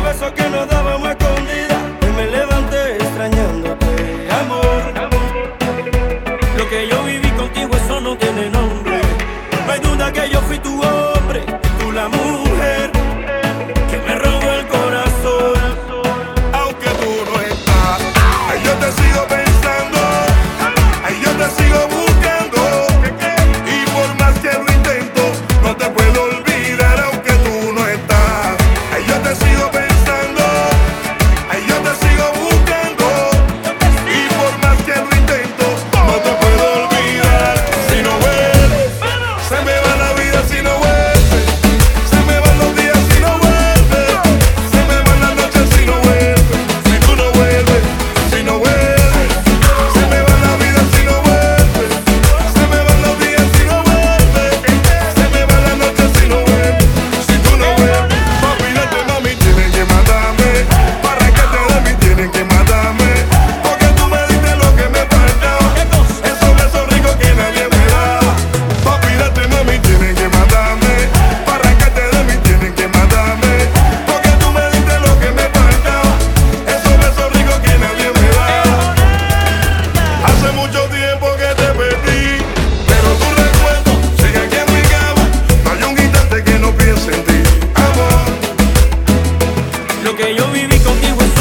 besos que nos dábamos a escondidas. Hoy me levanté extrañándote, amor. Lo que yo viví contigo, eso no tiene nombre. No hay duda que yo fui tu hombre, tú la mujer que me robó el corazón. Aunque tú no estás, ay, yo te sigo pensando, ay, yo te sigo buscando. Y por más que lo intento, no te puedo olvidar. Aunque tú no estás, ay, yo te sigo pensando, ay, yo te sigo buscando. Y por más que lo intento, no te puedo olvidar. Si no vuelves, se me va la vida si no vuelves. Se me van los días si no vuelves. Se me van las noches si no vuelves. Si tú no vuelves, si no vuelves. Se me va la vida si no vuelves. Se me van los días si no vuelves. Se me van las noches si no vuelves. Si tú no vuelves. Papi, date, mami, tienen que matarme. Para que te de mí tienen que matarme. Porque tú me diste lo que me faltaba. Esos besos ricos que nadie me daba. Papi, date, mami, tienen que matarme. Para que te de mí tienen que matarme. Porque tú me diste lo que me faltaba. Esos besos ricos que nadie me daba. Hace mucho tiempo que te perdí, pero tu recuerdo sigue aquí en mi cama. No hay un instante que no piense en ti, amor. Lo que yo viví contigo, eso